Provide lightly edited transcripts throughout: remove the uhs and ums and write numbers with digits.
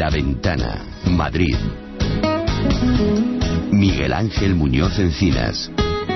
La Ventana, Madrid. Miguel Ángel Muñoz Encinas.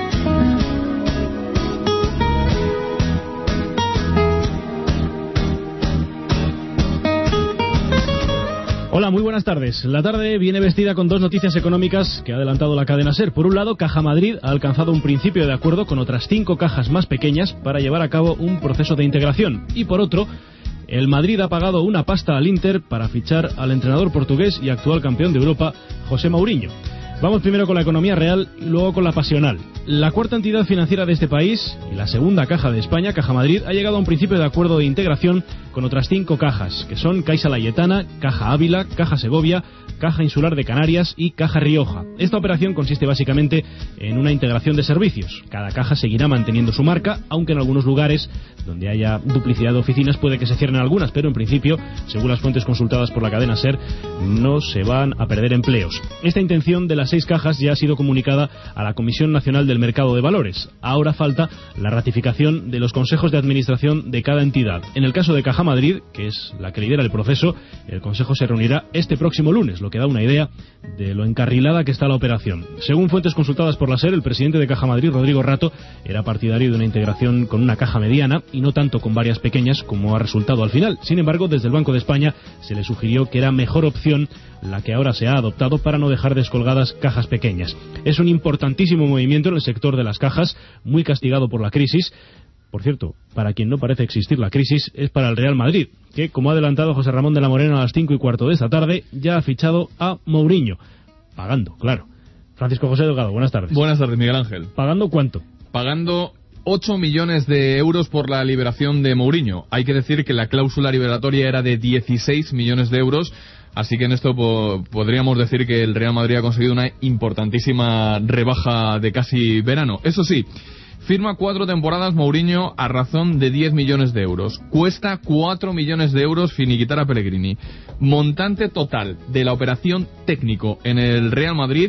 Hola, muy buenas tardes. La tarde viene vestida con dos noticias económicas que ha adelantado la cadena SER. Por un lado, Caja Madrid ha alcanzado un principio de acuerdo con otras 5 cajas más pequeñas para llevar a cabo un proceso de integración. Y por otro, el Madrid ha pagado una pasta al Inter para fichar al entrenador portugués y actual campeón de Europa, José Mourinho. Vamos primero con la economía real y luego con la pasional. La cuarta entidad financiera de este país y la segunda caja de España, Caja Madrid, ha llegado a un principio de acuerdo de integración con otras 5 cajas, que son Caixa Laietana, Caja Ávila, Caja Segovia, Caja Insular de Canarias y Caja Rioja. Esta operación consiste básicamente en una integración de servicios. Cada caja seguirá manteniendo su marca, aunque en algunos lugares donde haya duplicidad de oficinas puede que se cierren algunas, pero en principio, según las fuentes consultadas por la cadena SER, no se van a perder empleos. Esta intención de las 6 cajas ya ha sido comunicada a la Comisión Nacional del Mercado de Valores. Ahora falta la ratificación de los consejos de administración de cada entidad. En el caso de Caja Madrid, que es la que lidera el proceso, el consejo se reunirá este próximo lunes, lo que da una idea de lo encarrilada que está la operación. Según fuentes consultadas por la SER, el presidente de Caja Madrid, Rodrigo Rato, era partidario de una integración con una caja mediana y no tanto con varias pequeñas como ha resultado al final. Sin embargo, desde el Banco de España se le sugirió que era mejor opción la que ahora se ha adoptado para no dejar descolgadas cajas pequeñas. Es un importantísimo movimiento en el sector de las cajas, muy castigado por la crisis. Por cierto, para quien no parece existir la crisis, es para el Real Madrid, que, como ha adelantado José Ramón de la Morena a las 5:15 de esta tarde, ya ha fichado a Mourinho. Pagando, claro. Francisco José Delgado, buenas tardes. Buenas tardes, Miguel Ángel. ¿Pagando cuánto? Pagando 8 millones de euros por la liberación de Mourinho. Hay que decir que la cláusula liberatoria era de 16 millones de euros, así que en esto podríamos decir que el Real Madrid ha conseguido una importantísima rebaja de casi verano. Eso sí, firma 4 temporadas Mourinho a razón de 10 millones de euros. Cuesta 4 millones de euros finiquitar a Pellegrini. Montante total de la operación técnico en el Real Madrid,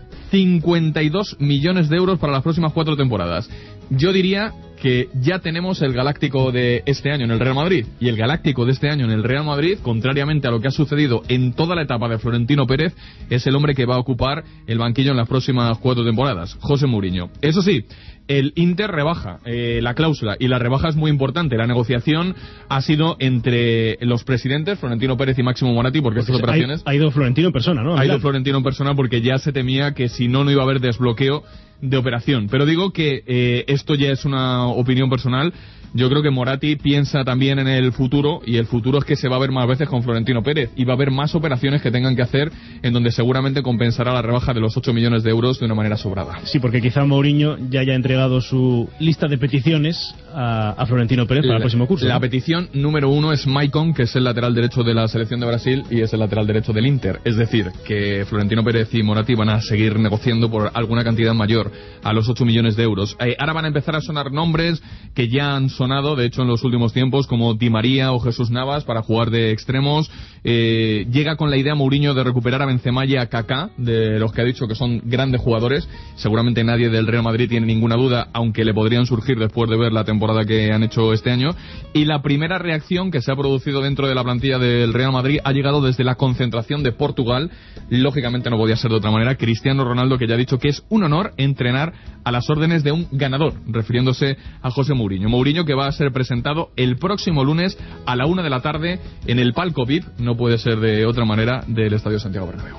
52 millones de euros para las próximas 4 temporadas. Yo diría que ya tenemos el Galáctico de este año en el Real Madrid. Y el Galáctico de este año en el Real Madrid, contrariamente a lo que ha sucedido en toda la etapa de Florentino Pérez, es el hombre que va a ocupar el banquillo en las próximas 4 temporadas, José Mourinho. Eso sí, el Inter rebaja la cláusula, y la rebaja es muy importante. La negociación ha sido entre los presidentes, Florentino Pérez y Máximo Moratti, porque estas operaciones... Ha ido Florentino en persona, ¿no? Ha ido Florentino en persona porque ya se temía que si no, no iba a haber desbloqueo de operación. Pero digo que esto ya es una opinión personal. Yo creo que Moratti piensa también en el futuro, y el futuro es que se va a ver más veces con Florentino Pérez, y va a haber más operaciones que tengan que hacer en donde seguramente compensará la rebaja de los 8 millones de euros de una manera sobrada. Sí, porque quizá Mourinho ya haya entregado su lista de peticiones a Florentino Pérez para el próximo curso. La petición número 1 es Maicon, que es el lateral derecho de la selección de Brasil y es el lateral derecho del Inter. Es decir, que Florentino Pérez y Moratti van a seguir negociando por alguna cantidad mayor a los 8 millones de euros. Ahora van a empezar a sonar nombres que ya han sonado, de hecho, en los últimos tiempos, como Di María o Jesús Navas para jugar de extremos. Llega con la idea Mourinho de recuperar a Benzema y a Kaká, de los que ha dicho que son grandes jugadores. Seguramente nadie del Real Madrid tiene ninguna duda, aunque le podrían surgir después de ver la temporada que han hecho este año. Y la primera reacción que se ha producido dentro de la plantilla del Real Madrid ha llegado desde la concentración de Portugal. Lógicamente no podía ser de otra manera. Cristiano Ronaldo, que ya ha dicho que es un honor entrenar a las órdenes de un ganador, refiriéndose a José Mourinho. Mourinho, que va a ser presentado el próximo lunes a la 1 de la tarde en el palco VIP, no puede ser de otra manera, del Estadio Santiago Bernabéu.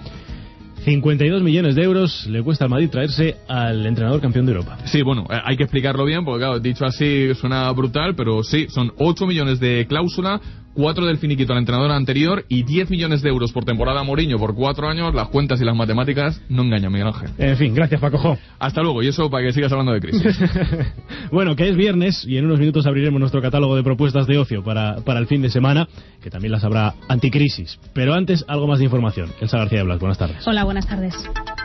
52 millones de euros le cuesta al Madrid traerse al entrenador campeón de Europa. Sí, bueno, hay que explicarlo bien, porque claro, dicho así suena brutal, pero sí, son 8 millones de cláusula, 4 del finiquito al entrenador anterior y 10 millones de euros por temporada a Mourinho por 4 años. Las cuentas y las matemáticas no engañan, Miguel Ángel. En fin, gracias, Paco. Hasta luego, y eso para que sigas hablando de crisis. Bueno, que es viernes y en unos minutos abriremos nuestro catálogo de propuestas de ocio para el fin de semana, que también las habrá anticrisis. Pero antes, algo más de información. Elsa García de Blas, buenas tardes. Hola, buenas tardes.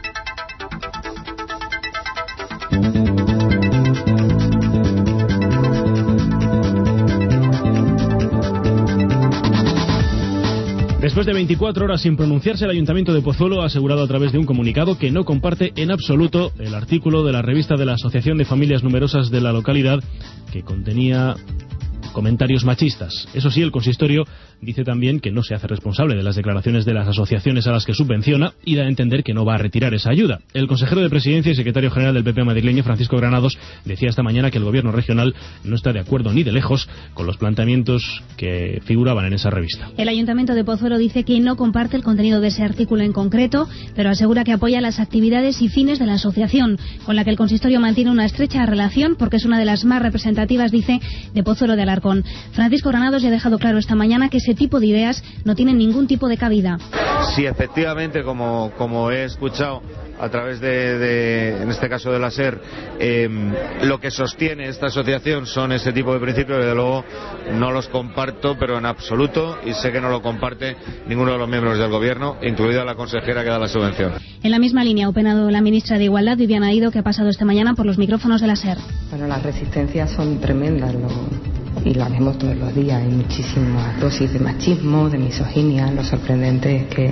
Después de 24 horas sin pronunciarse, el Ayuntamiento de Pozuelo ha asegurado a través de un comunicado que no comparte en absoluto el artículo de la revista de la Asociación de Familias Numerosas de la localidad, que contenía comentarios machistas. Eso sí, el consistorio dice también que no se hace responsable de las declaraciones de las asociaciones a las que subvenciona y da a entender que no va a retirar esa ayuda. El consejero de Presidencia y secretario general del PP madrileño, Francisco Granados, decía esta mañana que el gobierno regional no está de acuerdo ni de lejos con los planteamientos que figuraban en esa revista. El Ayuntamiento de Pozuelo dice que no comparte el contenido de ese artículo en concreto, pero asegura que apoya las actividades y fines de la asociación, con la que el consistorio mantiene una estrecha relación porque es una de las más representativas, dice, de Pozuelo de Alarcón. Francisco Granados ya ha dejado claro esta mañana que ese tipo de ideas no tienen ningún tipo de cabida. Si efectivamente, como he escuchado a través en este caso de la SER, lo que sostiene esta asociación son ese tipo de principios, desde luego no los comparto, pero en absoluto, y sé que no lo comparte ninguno de los miembros del gobierno, incluida la consejera que da la subvención. En la misma línea ha opinado la ministra de Igualdad, Viviana Aido, que ha pasado esta mañana por los micrófonos de la SER. Bueno, las resistencias son tremendas, y las vemos todos los días. Hay muchísimas dosis de machismo, de misoginia. Lo sorprendente es que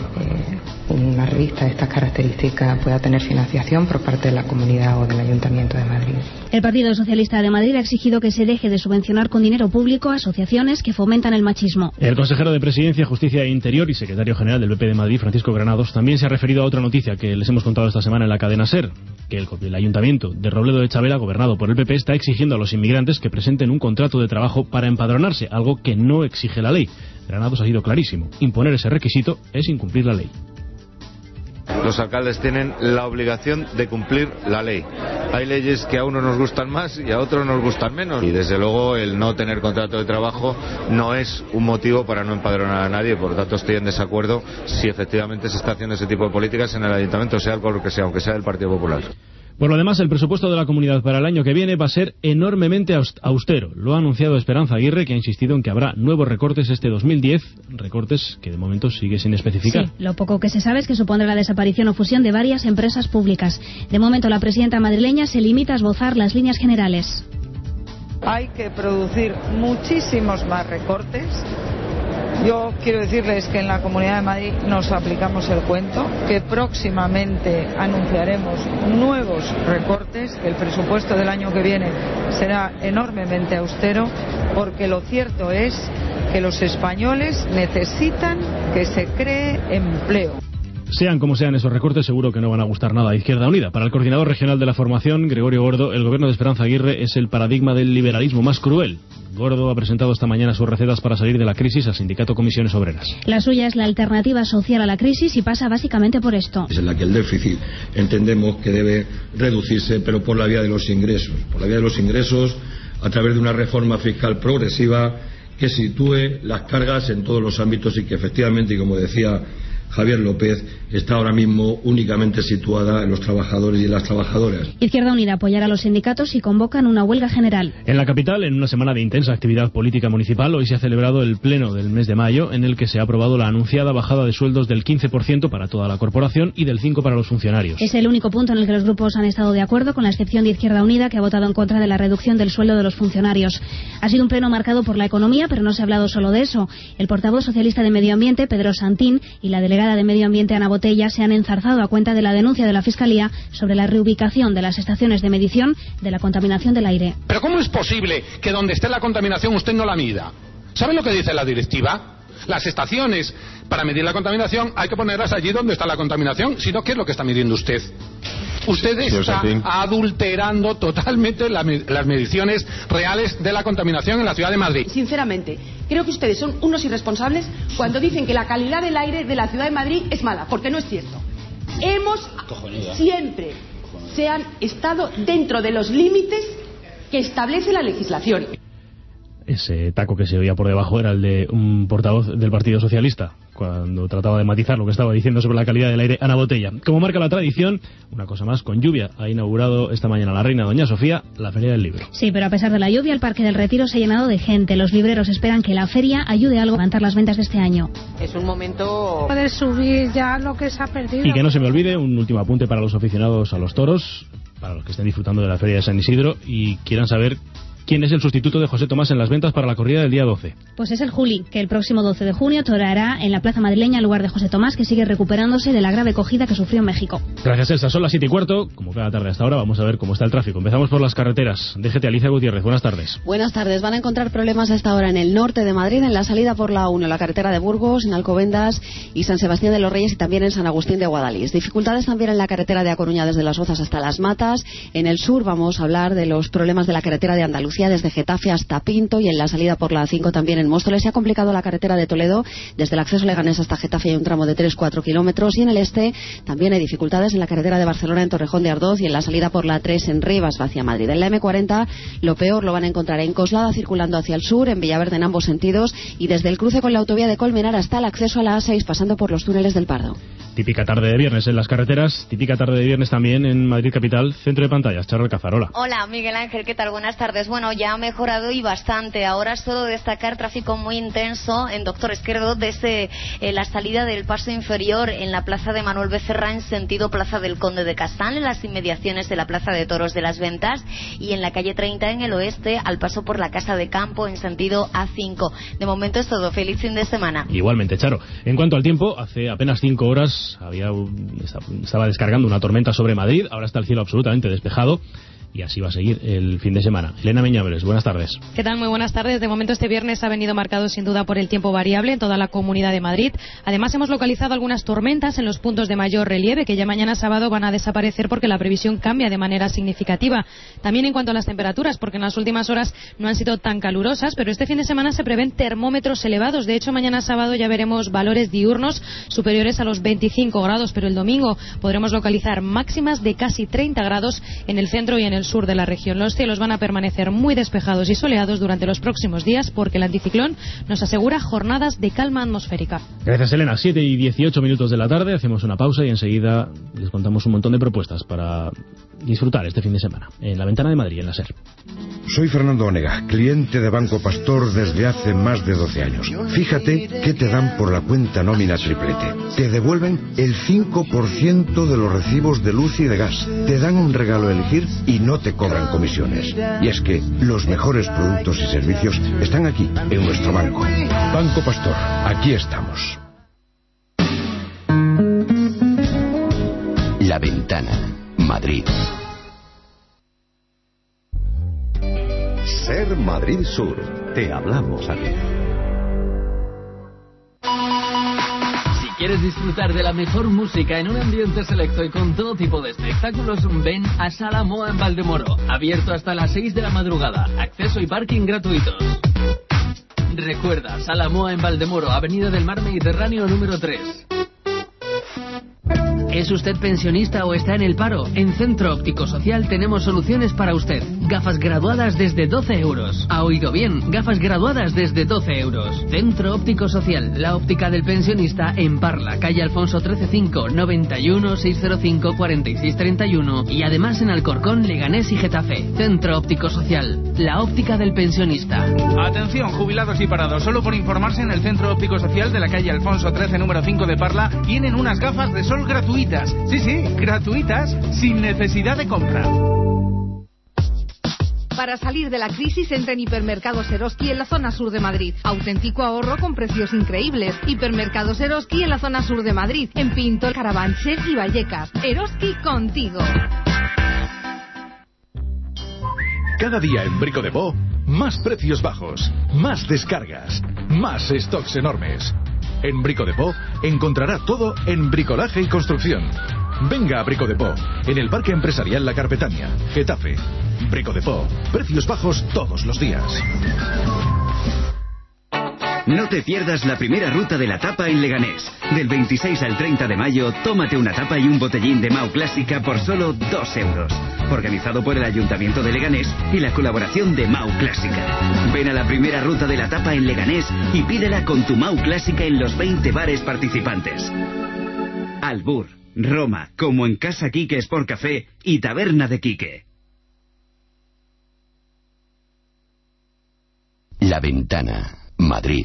una revista de estas características pueda tener financiación por parte de la Comunidad o del Ayuntamiento de Madrid. El Partido Socialista de Madrid ha exigido que se deje de subvencionar con dinero público asociaciones que fomentan el machismo. El consejero de Presidencia, Justicia e Interior y secretario general del PP de Madrid, Francisco Granados, también se ha referido a otra noticia que les hemos contado esta semana en la cadena SER, que el Ayuntamiento de Robledo de Chabela, gobernado por el PP, está exigiendo a los inmigrantes que presenten un contrato de trabajo para empadronarse, algo que no exige la ley. Granados ha sido clarísimo: imponer ese requisito es incumplir la ley. Los alcaldes tienen la obligación de cumplir la ley. Hay leyes que a unos nos gustan más y a otros nos gustan menos. Y desde luego el no tener contrato de trabajo no es un motivo para no empadronar a nadie. Por lo tanto estoy en desacuerdo si efectivamente se está haciendo ese tipo de políticas en el ayuntamiento, sea el color que sea, aunque sea del Partido Popular. Por lo demás, el presupuesto de la comunidad para el año que viene va a ser enormemente austero. Lo ha anunciado Esperanza Aguirre, que ha insistido en que habrá nuevos recortes este 2010, recortes que de momento sigue sin especificar. Sí, lo poco que se sabe es que supondrá la desaparición o fusión de varias empresas públicas. De momento, la presidenta madrileña se limita a esbozar las líneas generales. Hay que producir muchísimos más recortes. Yo quiero decirles que en la Comunidad de Madrid nos aplicamos el cuento, que próximamente anunciaremos nuevos recortes, que el presupuesto del año que viene será enormemente austero, porque lo cierto es que los españoles necesitan que se cree empleo. Sean como sean esos recortes, seguro que no van a gustar nada a Izquierda Unida. Para el coordinador regional de la formación, Gregorio Gordo, el gobierno de Esperanza Aguirre es el paradigma del liberalismo más cruel. Gordo ha presentado esta mañana sus recetas para salir de la crisis al sindicato Comisiones Obreras. La suya es la alternativa social a la crisis y pasa básicamente por esto. Es en la que el déficit entendemos que debe reducirse, pero por la vía de los ingresos. Por la vía de los ingresos, a través de una reforma fiscal progresiva que sitúe las cargas en todos los ámbitos y que efectivamente, y como decía Javier López, está ahora mismo únicamente situada en los trabajadores y en las trabajadoras. Izquierda Unida apoyará a los sindicatos y convocan una huelga general. En la capital, en una semana de intensa actividad política municipal, hoy se ha celebrado el pleno del mes de mayo, en el que se ha aprobado la anunciada bajada de sueldos del 15% para toda la corporación y del 5% para los funcionarios. Es el único punto en el que los grupos han estado de acuerdo, con la excepción de Izquierda Unida, que ha votado en contra de la reducción del sueldo de los funcionarios. Ha sido un pleno marcado por la economía, pero no se ha hablado solo de eso. El portavoz socialista de Medio Ambiente, Pedro Santín, y la delegada de Medio Ambiente, Ana Botella, se han enzarzado a cuenta de la denuncia de la Fiscalía sobre la reubicación de las estaciones de medición de la contaminación del aire. ¿Pero cómo es posible que donde esté la contaminación usted no la mida? ¿Saben lo que dice la directiva? Las estaciones para medir la contaminación hay que ponerlas allí donde está la contaminación. Si no, ¿qué es lo que está midiendo usted? Usted está adulterando totalmente las mediciones reales de la contaminación en la ciudad de Madrid. Sinceramente, creo que ustedes son unos irresponsables cuando dicen que la calidad del aire de la ciudad de Madrid es mala, porque no es cierto. Siempre se han estado dentro de los límites que establece la legislación. Ese taco que se oía por debajo era el de un portavoz del Partido Socialista, cuando trataba de matizar lo que estaba diciendo sobre la calidad del aire, Ana Botella. Como marca la tradición, una cosa más, con lluvia, ha inaugurado esta mañana la reina Doña Sofía la Feria del Libro. Sí, pero a pesar de la lluvia, el Parque del Retiro se ha llenado de gente. Los libreros esperan que la feria ayude algo a levantar las ventas de este año. Es un momento... Poder subir ya lo que se ha perdido. Y que no se me olvide, un último apunte para los aficionados a los toros, para los que estén disfrutando de la Feria de San Isidro y quieran saber ¿Quién es el sustituto de José Tomás en las ventas para la corrida del día 12? Pues es el Juli, que el próximo 12 de junio toreará en la plaza madrileña en lugar de José Tomás, que sigue recuperándose de la grave cogida que sufrió en México. Gracias, Elsa. Son las 7:15. Como cada tarde hasta ahora, vamos a ver cómo está el tráfico. Empezamos por las carreteras. DGT, Alicia Gutiérrez. Buenas tardes. Buenas tardes. Van a encontrar problemas a esta hora en el norte de Madrid, en la salida por la 1, la carretera de Burgos, en Alcobendas y San Sebastián de los Reyes, y también en San Agustín de Guadalís. Dificultades también en la carretera de A Coruña desde Las Rozas hasta Las Matas. En el sur vamos a hablar de los problemas de la carretera de Andalucía desde Getafe hasta Pinto, y en la salida por la 5 también en Móstoles. Se ha complicado la carretera de Toledo desde el acceso Leganés hasta Getafe, hay un tramo de 3-4 kilómetros, y en el este también hay dificultades en la carretera de Barcelona en Torrejón de Ardoz y en la salida por la 3 en Rivas hacia Madrid. En la M40 lo peor lo van a encontrar en Coslada circulando hacia el sur, en Villaverde en ambos sentidos, y desde el cruce con la autovía de Colmenar hasta el acceso a la A6 pasando por los túneles del Pardo. Típica tarde de viernes en las carreteras, típica tarde de viernes también en Madrid capital. Centro de pantallas, Charo Alcázar, hola. Hola, Miguel Ángel, ¿qué tal? Buenas tardes. Bueno, ya ha mejorado y bastante. Ahora es solo destacar tráfico muy intenso en Doctor Esquerdo desde la salida del paso inferior en la plaza de Manuel Becerra en sentido Plaza del Conde de Castán, en las inmediaciones de la Plaza de Toros de las Ventas, y en la calle 30 en el oeste al paso por la Casa de Campo en sentido A5. De momento es todo. Feliz fin de semana. Igualmente, Charo. En cuanto al tiempo, hace apenas 5 horas estaba descargando una tormenta sobre Madrid. Ahora está el cielo absolutamente despejado. Y así va a seguir el fin de semana. Elena Meñables, buenas tardes. ¿Qué tal? Muy buenas tardes. De momento este viernes ha venido marcado sin duda por el tiempo variable en toda la Comunidad de Madrid. Además hemos localizado algunas tormentas en los puntos de mayor relieve que ya mañana sábado van a desaparecer porque la previsión cambia de manera significativa. También en cuanto a las temperaturas, porque en las últimas horas no han sido tan calurosas, pero este fin de semana se prevén termómetros elevados. De hecho, mañana sábado ya veremos valores diurnos superiores a los 25 grados, pero el domingo podremos localizar máximas de casi 30 grados en el centro y en el sur de la región. Los cielos van a permanecer muy despejados y soleados durante los próximos días porque el anticiclón nos asegura jornadas de calma atmosférica. Gracias, Elena. 7:18 de la tarde. Hacemos una pausa y enseguida les contamos un montón de propuestas para disfrutar este fin de semana en la Ventana de Madrid, en la SER. Soy Fernando Onega, cliente de Banco Pastor desde hace más de 12 años. Fíjate qué te dan por la cuenta nómina triplete. Te devuelven el 5% de los recibos de luz y de gas. Te dan un regalo a elegir y no te cobran comisiones. Y es que los mejores productos y servicios están aquí, en nuestro banco. Banco Pastor, aquí estamos. La Ventana, Madrid. SER Madrid Sur. Te hablamos a ti. Si quieres disfrutar de la mejor música en un ambiente selecto y con todo tipo de espectáculos, ven a Sala Moa en Valdemoro. Abierto hasta las 6 de la madrugada. Acceso y parking gratuitos. Recuerda, Sala Moa en Valdemoro, Avenida del Mar Mediterráneo número 3. ¿Es usted pensionista o está en el paro? En Centro Óptico Social tenemos soluciones para usted. Gafas graduadas desde 12 euros. ¿Ha oído bien? Gafas graduadas desde 12 euros. Centro Óptico Social, la óptica del pensionista en Parla, calle Alfonso 135, 91 605 4631 y además en Alcorcón, Leganés y Getafe. Centro Óptico Social, la óptica del pensionista. Atención, jubilados y parados, solo por informarse, en el Centro Óptico Social de la calle Alfonso 13, número 5 de Parla, tienen unas gafas de sol gratuitas. Sí, gratuitas, sin necesidad de compra. Para salir de la crisis, entra en Hipermercados Eroski en la zona sur de Madrid. Auténtico ahorro con precios increíbles. Hipermercados Eroski en la zona sur de Madrid, en Pinto, Carabanchel y Vallecas. Eroski contigo. Cada día en Brico de Po, más precios bajos, más descargas, más stocks enormes. En Brico de Po encontrará todo en bricolaje y construcción. Venga a Brico de Po, en el Parque Empresarial La Carpetania, Getafe. Brico de Po, precios bajos todos los días. No te pierdas la primera ruta de la tapa en Leganés. Del 26 al 30 de mayo, tómate una tapa y un botellín de Mau Clásica por solo 2 euros. Organizado por el Ayuntamiento de Leganés y la colaboración de Mau Clásica. Ven a la primera ruta de la tapa en Leganés y pídela con tu Mau Clásica en los 20 bares participantes. Albur, Roma, Como en Casa Quique Sport Café y Taberna de Quique. La Ventana, Madrid.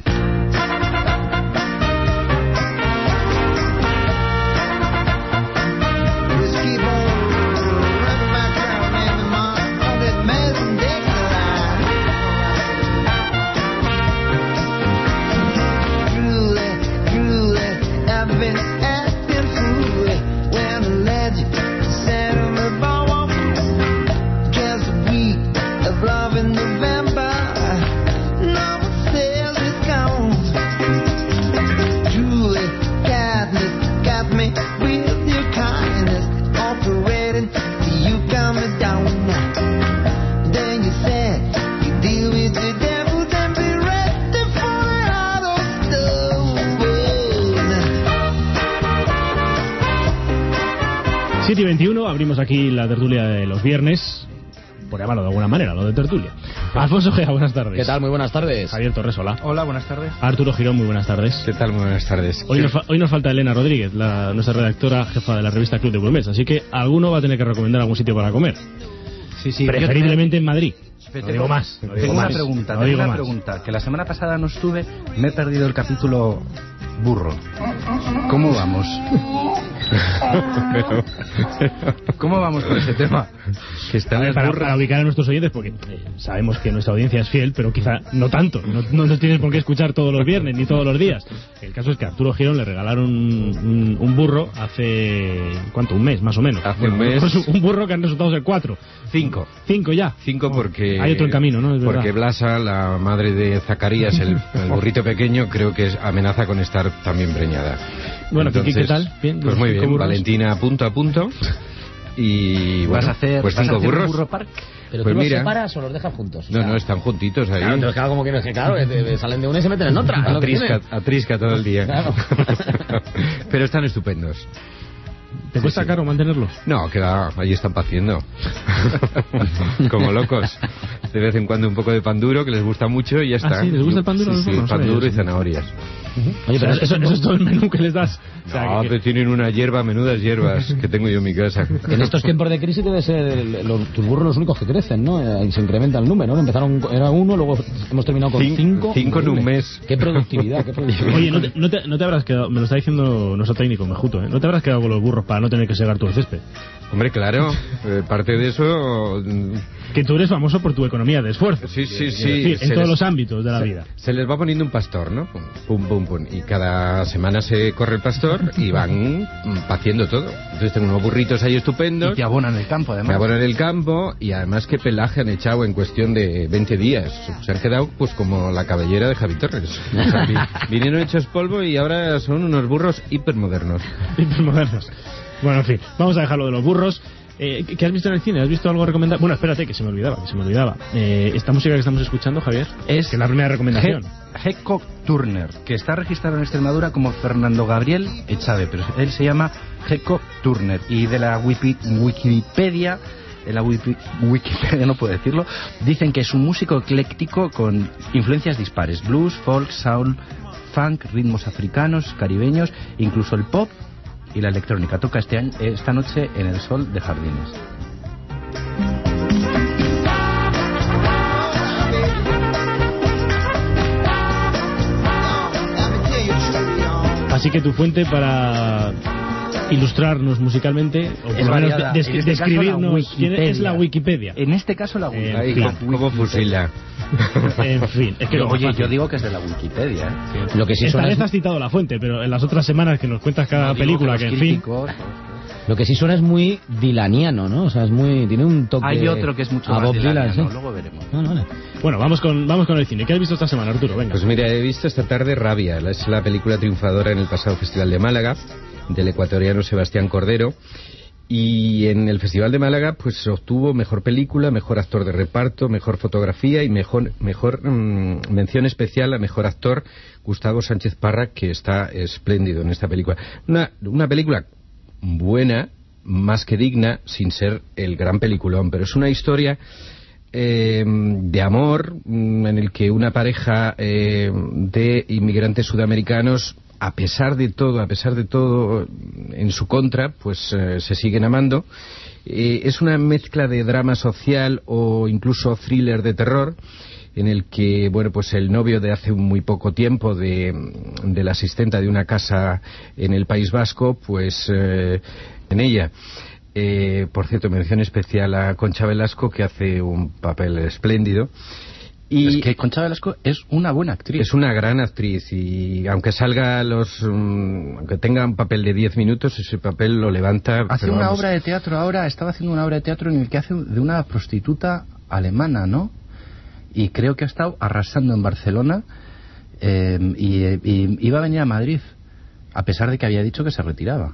7:21, abrimos aquí la tertulia de los viernes, por llamarlo de alguna manera, lo de tertulia. Alfonso Gea, buenas tardes. ¿Qué tal? Muy buenas tardes. Javier Torres, hola. Hola, buenas tardes. Arturo Girón, muy buenas tardes. ¿Qué tal? Muy buenas tardes. Hoy nos falta Elena Rodríguez, nuestra redactora jefa de la revista Club de Bulmés, así que alguno va a tener que recomendar algún sitio para comer. Sí. Preferiblemente en Madrid. No digo más. Tengo una pregunta. Que la semana pasada no estuve, me he perdido el capítulo burro. ¿Cómo vamos? ¿Cómo vamos con ese tema? Que está para ubicar a nuestros oyentes, porque sabemos que nuestra audiencia es fiel, pero quizá no tanto. No nos tienes por qué escuchar todos los viernes ni todos los días. El caso es que a Arturo Girón le regalaron un burro hace... ¿cuánto? Un mes, más o menos. Hace un mes. Un burro que han resultado ser 4. 5 ya. 5 porque... Hay otro en camino, ¿no? Es verdad. Porque Blasa, la madre de Zacarías, el burrito pequeño, creo que amenaza con estar también preñada. Bueno, entonces, ¿qué tal? ¿Bien? Pues muy bien, Valentina punto a punto. Y bueno, ¿vas a hacer, pues 5 burros. ¿Un burro park? ¿Pero pues tú mira, los separas o los dejas juntos? No, están juntitos ahí. Claro, entonces claro, como que no es que claro, salen de una y se meten en otra. Atrisca todo el día. Claro. Pero están estupendos. ¿Te cuesta caro mantenerlos? No, que va, ahí están paciendo. Como locos. De vez en cuando un poco de pan duro, que les gusta mucho y ya está. ¿Sí? ¿Les gusta el pan duro? Sí, pan duro y zanahorias. Oye, pero eso es todo el menú que les das. O sea, no, pero tienen una menudas hierbas que tengo yo en mi casa. En estos tiempos de crisis debe ser tus burros los únicos que crecen, ¿no? Y se incrementa el número, ¿no? Empezaron, era 1, luego hemos terminado con 5. 5 en un mes. Qué productividad. Oye, no te habrás quedado, me lo está diciendo nuestro técnico, Mejuto, ¿eh? ¿No te habrás quedado con los burros para no tener que segar tu césped? Hombre, claro, parte de eso... Que tú eres famoso por tu economía de esfuerzo. Sí. En todos los ámbitos de la vida. Se les va poniendo un pastor, ¿no? Pum. Y cada semana se corre el pastor y van paciendo todo. Entonces tengo unos burritos ahí estupendos. Y te abonan el campo, además. Me abonan el campo y además qué pelaje han echado en cuestión de 20 días. Se han quedado pues como la cabellera de Javi Torres. O sea, vinieron hechos polvo y ahora son unos burros hipermodernos. Bueno, en fin, vamos a dejarlo de los burros. ¿Qué has visto en el cine? ¿Has visto algo recomendable? Bueno, espérate, que se me olvidaba. Esta música que estamos escuchando, Javier, es la primera recomendación. Heco Turner, que está registrado en Extremadura como Fernando Gabriel Echave, pero él se llama Heco Turner. Y de la Wikipedia, no puedo decirlo, dicen que es un músico ecléctico con influencias dispares: blues, folk, soul, funk, ritmos africanos, caribeños, incluso el pop y la electrónica. Toca esta noche en el Sol de Jardines. Así que tu fuente para ilustrarnos musicalmente, o por lo menos describirnos, es la Wikipedia. En este caso la Wikipedia. ¿Cómo fusila? En fin, es que oye, yo digo que es de la Wikipedia, ¿eh? Sí. Lo que sí esta vez has citado la fuente, pero en las otras semanas que nos cuentas cada película, que en fin... Lo que sí suena es muy dilaniano, ¿no? O sea, tiene un toque... Hay otro que es mucho más dilaniano, luego veremos. Vale. Bueno, vamos con el cine. ¿Qué has visto esta semana, Arturo? Venga. Pues mira, he visto esta tarde Rabia. Es la película triunfadora en el pasado Festival de Málaga, del ecuatoriano Sebastián Cordero. Y en el Festival de Málaga pues obtuvo mejor película, mejor actor de reparto, mejor fotografía y mejor mención especial a mejor actor Gustavo Sánchez Parra, que está espléndido en esta película. Una película buena, más que digna, sin ser el gran peliculón, pero es una historia de amor en el que una pareja de inmigrantes sudamericanos, a pesar de todo en su contra, pues se siguen amando. Es una mezcla de drama social o incluso thriller de terror, en el que, bueno, pues el novio de hace muy poco tiempo de la asistenta de una casa en el País Vasco, pues en ella. Por cierto, mención especial a Concha Velasco, que hace un papel espléndido. Y es que Concha Velasco es una buena actriz. Es una gran actriz y aunque aunque tenga un papel de 10 minutos, ese papel lo levanta. Hace una obra de teatro ahora, estaba haciendo una obra de teatro en el que hace de una prostituta alemana, ¿no? Y creo que ha estado arrasando en Barcelona y iba a venir a Madrid, a pesar de que había dicho que se retiraba.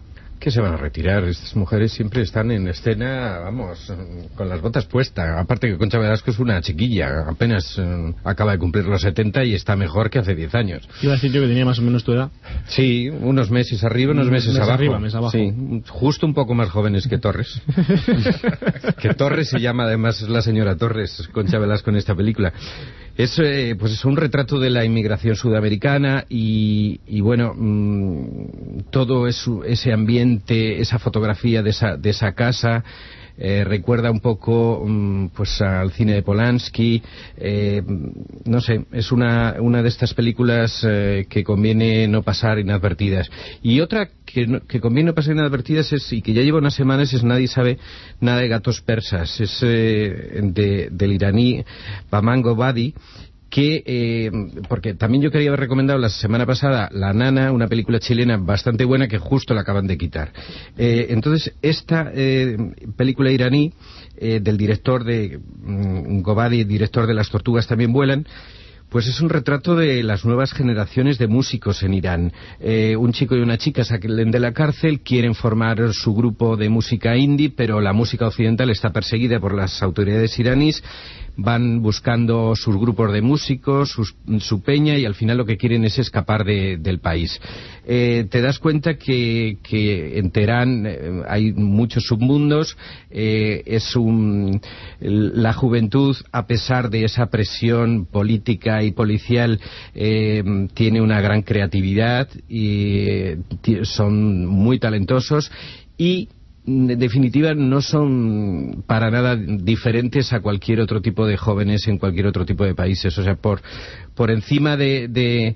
que se van a retirar. Estas mujeres siempre están en escena, vamos, con las botas puestas. Aparte que Concha Velasco es una chiquilla, apenas acaba de cumplir los 70 y está mejor que hace 10 años. Iba a decir yo que tenía más o menos tu edad. Sí, unos meses arriba, unos meses abajo. Arriba, mes abajo. Sí, justo un poco más jóvenes que Torres. Que Torres se llama además la señora Torres, Concha Velasco en esta película. Es pues es un retrato de la inmigración sudamericana y bueno, todo ese ambiente, esa fotografía de esa casa recuerda un poco pues al cine de Polanski. No sé, es una de estas películas que conviene no pasar inadvertidas. Y otra que conviene no pasar inadvertidas y que ya lleva unas semanas es Nadie sabe nada de gatos persas. Es del iraní Bahman Gobadi, que porque también yo quería haber recomendado la semana pasada La Nana, una película chilena bastante buena que justo la acaban de quitar. Entonces esta película iraní del director de Gobadi, director de Las tortugas también vuelan, pues es un retrato de las nuevas generaciones de músicos en Irán. Un chico y una chica salen de la cárcel, quieren formar su grupo de música indie, pero la música occidental está perseguida por las autoridades iraníes. Van buscando sus grupos de músicos, su peña, y al final lo que quieren es escapar del país. Te das cuenta que en Teherán hay muchos submundos. La juventud, a pesar de esa presión política y policial, tiene una gran creatividad y son muy talentosos y en definitiva no son para nada diferentes a cualquier otro tipo de jóvenes en cualquier otro tipo de países. O sea, por encima de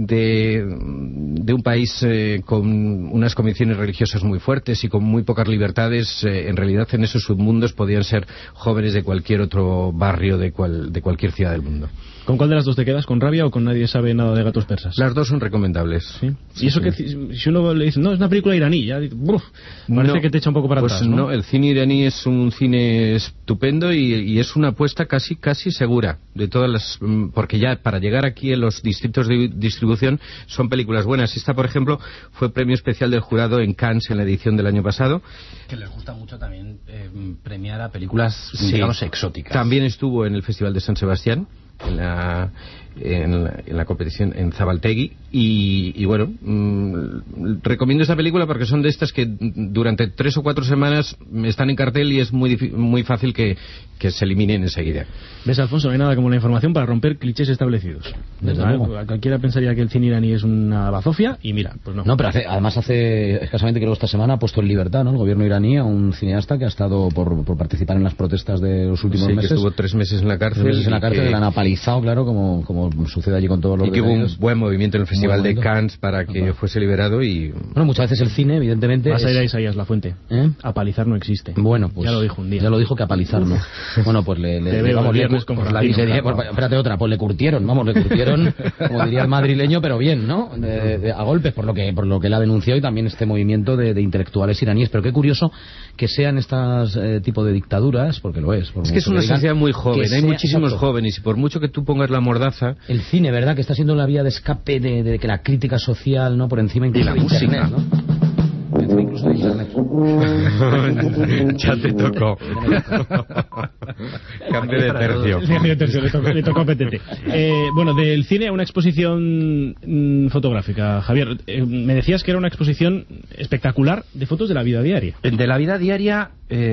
un país con unas convicciones religiosas muy fuertes y con muy pocas libertades, en realidad en esos submundos podían ser jóvenes de cualquier otro barrio de cualquier ciudad del mundo. ¿Con cuál de las dos te quedas? ¿Con Rabia o con Nadie sabe nada de gatos persas? Las dos son recomendables. ¿Sí? Y eso que si uno le dice, no, es una película iraní, ya parece que te echa un poco para atrás, ¿no? No, el cine iraní es un cine estupendo y es una apuesta casi segura de todas las, porque ya para llegar aquí en los distritos de distribución son películas buenas. Esta, por ejemplo, fue premio especial del jurado en Cannes en la edición del año pasado. Que les gusta mucho también premiar a películas, digamos, exóticas. También estuvo en el Festival de San Sebastián, en la competición en Zabaltegui y bueno, recomiendo esta película porque son de estas que durante 3 o 4 semanas están en cartel y es muy fácil que se eliminen enseguida. ¿Ves, Alfonso? No hay nada como la información para romper clichés establecidos. Cualquiera pensaría que el cine iraní es una bazofia y mira, pues no. No, pero además hace escasamente, creo, esta semana ha puesto en libertad, ¿no?, el gobierno iraní a un cineasta que ha estado por participar en las protestas de los últimos meses. Que estuvo 3 meses en la cárcel. 3 meses en la cárcel, que la han apalizado, claro, como sucede allí con todos los detenidos. Y que hubo un buen movimiento en el Festival de Cannes para que fuese liberado y... Bueno, muchas veces el cine, evidentemente... Vas a ir a Isaías Lafuente. Apalizar no existe. Bueno, pues... Ya lo dijo un día. Ya lo dijo que apalizar no. Bueno, pues espérate otra, pues le curtieron, como diría el madrileño, pero bien, ¿no? A golpes, por lo que él ha denunciado, y también este movimiento de intelectuales iraníes. Pero qué curioso que sean estas tipo de dictaduras, porque lo es. Es que es una sociedad muy joven, hay muchísimos jóvenes, y por mucho que tú pongas la mordaza... El cine, ¿verdad?, que está siendo la vía de escape de que la crítica social, ¿no?, por encima incluso de la música, ¿no? Incluso de internet. Ya te tocó. Cambio de tercio. Le tocó a Petete. Bueno, del cine a una exposición fotográfica. Javier, me decías que era una exposición espectacular de fotos de la vida diaria. De la vida diaria,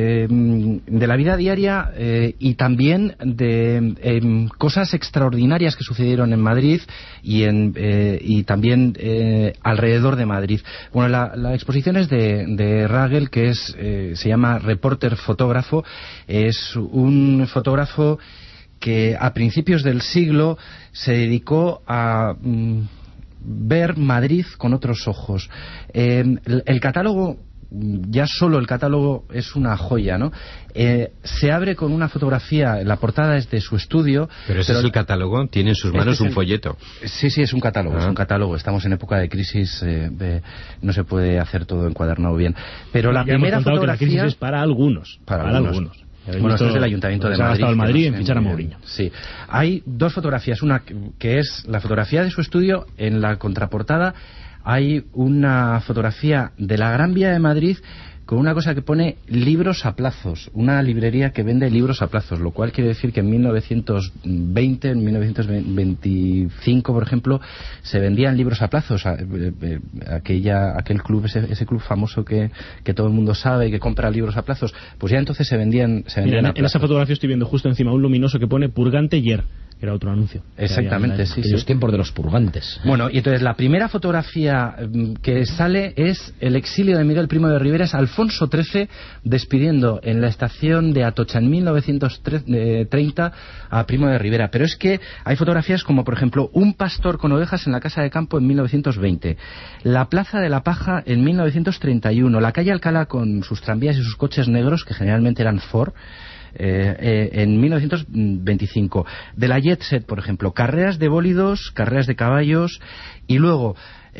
y también de cosas extraordinarias que sucedieron en Madrid y también alrededor de Madrid. Bueno, la exposición es de Ragel, que se llama Reporter Fotógrafo. Es un fotógrafo que a principios del siglo se dedicó a ver Madrid con otros ojos. El catálogo, ya solo el catálogo es una joya, ¿no? Se abre con una fotografía, la portada es de su estudio. Pero ese es el catálogo, tiene en sus manos un folleto. Sí, es un catálogo, es un catálogo. Estamos en época de crisis, no se puede hacer todo encuadernado bien. Pero la primera fotografía... Que la crisis es para algunos. Para algunos. Bueno, esto es del Ayuntamiento de Madrid. Ha gastado el Madrid en fichar a Mourinho. Sí. Hay 2 fotografías. Una que es la fotografía de su estudio. En la contraportada hay una fotografía de la Gran Vía de Madrid con una cosa que pone libros a plazos, una librería que vende libros a plazos, lo cual quiere decir que en 1920, en 1925, por ejemplo, se vendían libros a plazos. Aquel club, ese club famoso que todo el mundo sabe y que compra libros a plazos, pues ya entonces se vendían a plazos. En esa fotografía estoy viendo justo encima un luminoso que pone Purgante Yer. Era otro anuncio. Exactamente, sí. Los tiempos de los purgantes. Bueno, y entonces la primera fotografía que sale es el exilio de Miguel Primo de Rivera, es Alfonso XIII despidiendo en la estación de Atocha en 1930 a Primo de Rivera. Pero es que hay fotografías como, por ejemplo, un pastor con ovejas en la casa de campo en 1920, la Plaza de la Paja en 1931, la calle Alcalá con sus tranvías y sus coches negros, que generalmente eran Ford, en 1925. De la Jet Set, por ejemplo, carreras de bólidos, carreras de caballos, y luego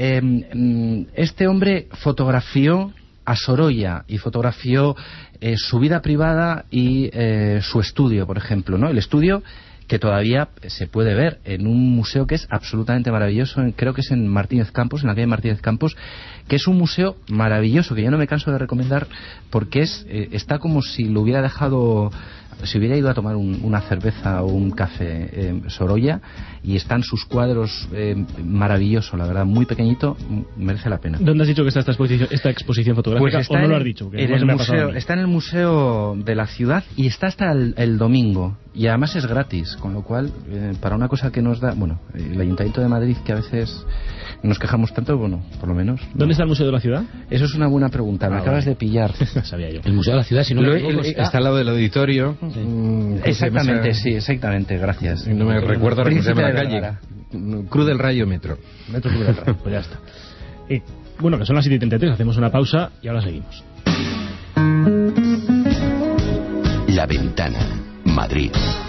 este hombre fotografió a Sorolla y fotografió su vida privada y su estudio, por ejemplo, ¿no? El estudio que todavía se puede ver en un museo que es absolutamente maravilloso, creo que es en Martínez Campos, en la calle Martínez Campos, que es un museo maravilloso que yo no me canso de recomendar porque está como si lo hubiera dejado, si hubiera ido a tomar una cerveza o un café Sorolla, y están sus cuadros maravilloso, la verdad, muy pequeñito, merece la pena. ¿Dónde has dicho que está esta exposición fotográfica? Pues ¿O no lo has dicho? Está en el museo de la ciudad y está hasta el domingo, y además es gratis, con lo cual para una cosa que nos da, bueno, el Ayuntamiento de Madrid, que a veces nos quejamos tanto, bueno, por lo menos no. ¿Dónde está el Museo de la Ciudad? Eso es una buena pregunta, me acabas de pillar. Sabía yo. El Museo de la Ciudad, si no me equivoco, está al lado del auditorio. Exactamente, sí, exactamente, gracias. No me recuerdo cómo se llama la calle. Cruz del Rayo Metro. Metro Cruz del Rayo, pues ya está. Bueno, que son las 7:33, hacemos una pausa y ahora seguimos. La Ventana, Madrid.